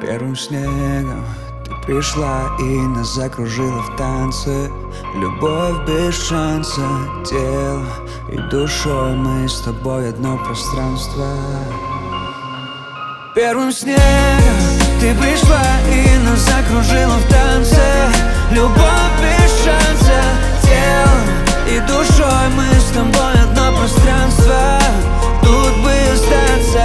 Первым снегом ты пришла и нас закружила в танце. Любовь без шанса, телом и душой мы с тобой одно пространство. Первым снегом ты пришла и нас закружила в танце. Любовь без шанса, телом и душой мы с тобой одно пространство. Тут бы остаться.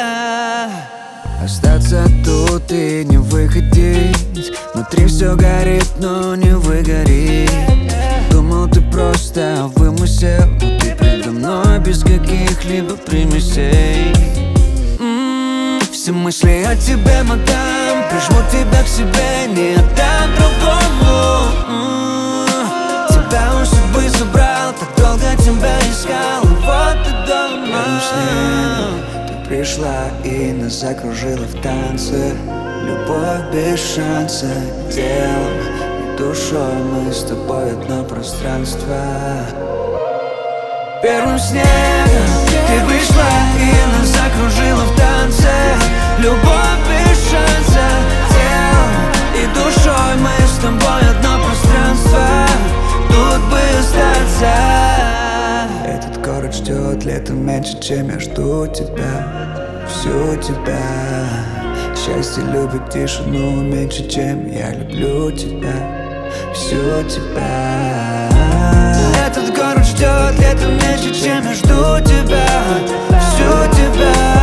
Остаться тут и не выходить. Внутри все горит, но не выгорит. Думал, ты просто вымысел, но ты предо мной без каких-либо примесей. Все мысли о тебе, мадам, прижму тебя к себе, не отдам другому. Тебя у судьбы забрал, так долго тебя искал, вот ты дома. Ты пришла и нас закружила в танце. Любовь без шанса, телом и душой мы с тобой одно пространство. Первым снегом ты пришла и нас закружила в танце. Любовь без шанса, телом и душой мы с тобой одно пространство. Тут бы остаться. Этот город ждет летом меньше, чем я жду тебя, всю тебя. Счастье любит тишину меньше, чем я люблю тебя, всю тебя. Этот город ждет летом меньше, чем я жду тебя, всю тебя.